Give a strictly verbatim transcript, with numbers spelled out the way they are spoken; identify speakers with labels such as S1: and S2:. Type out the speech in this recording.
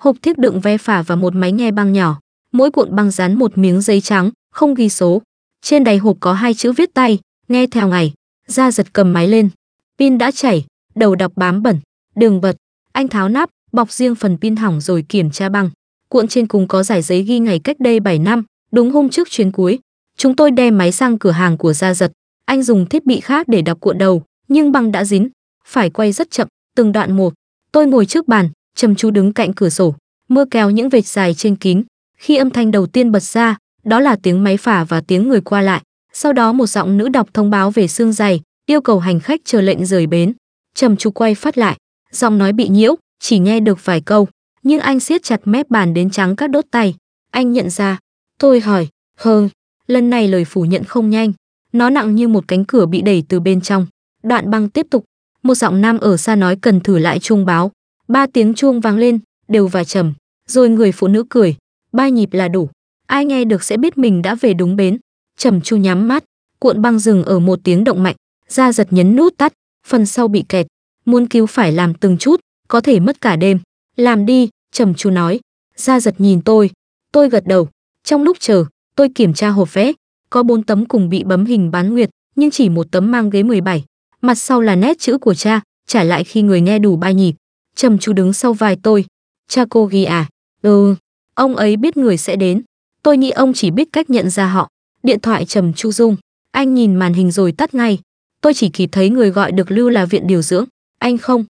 S1: hộp thiếc đựng vé phà và một máy nghe băng nhỏ. Mỗi cuộn băng dán một miếng giấy trắng, không ghi số. Trên đáy hộp có hai chữ viết tay, nghe theo ngày. Gia Giật cầm máy lên. Pin đã chảy, đầu đọc bám bẩn, đường bật. Anh tháo nắp, bọc riêng phần pin hỏng rồi kiểm tra băng. Cuộn trên cùng có dải giấy ghi ngày cách đây bảy năm, đúng hôm trước chuyến cuối. Chúng tôi đem máy sang cửa hàng của Gia Giật. Anh dùng thiết bị khác để đọc cuộn đầu, nhưng băng đã dính. Phải quay rất chậm, từng đoạn một. Tôi ngồi trước bàn, chăm chú đứng cạnh cửa sổ. Mưa kéo những vệt dài trên kính. Khi âm thanh đầu tiên bật ra, đó là tiếng máy phà và tiếng người qua lại. Sau đó một giọng nữ đọc thông báo về xương dày, yêu cầu hành khách chờ lệnh rời bến. Trầm chú quay phát lại, giọng nói bị nhiễu, chỉ nghe được vài câu, nhưng anh siết chặt mép bàn đến trắng các đốt tay. Anh nhận ra. Tôi hỏi, hơ, lần này lời phủ nhận không nhanh. Nó nặng như một cánh cửa bị đẩy từ bên trong. Đoạn băng tiếp tục. Một giọng nam ở xa nói cần thử lại chuông báo. Ba tiếng chuông vang lên, đều và trầm. Rồi người phụ nữ cười. Ba nhịp là đủ. Ai nghe được sẽ biết mình đã về đúng bến. Trầm Chu nhắm mắt. Cuộn băng dừng ở một tiếng động mạnh. Gia Giật nhấn nút tắt. Phần sau bị kẹt. Muốn cứu phải làm từng chút, có thể mất cả đêm. Làm đi, Trầm Chu nói. Gia Giật nhìn tôi. Tôi gật đầu. Trong lúc chờ, tôi kiểm tra hộp vé. Có bốn tấm cùng bị bấm hình bán nguyệt, nhưng chỉ một tấm mang ghế mười bảy. Mặt sau là nét chữ của cha, trả lại khi người nghe đủ ba nhịp. Trầm Chu đứng sau vai tôi. Cha cô ghi à? Ừ. Ông ấy biết người sẽ đến. Tôi nghĩ ông chỉ biết cách nhận ra họ. Điện thoại Trầm Chu rung. Anh nhìn màn hình rồi tắt ngay. Tôi chỉ kịp thấy người gọi được lưu là viện điều dưỡng. Anh không.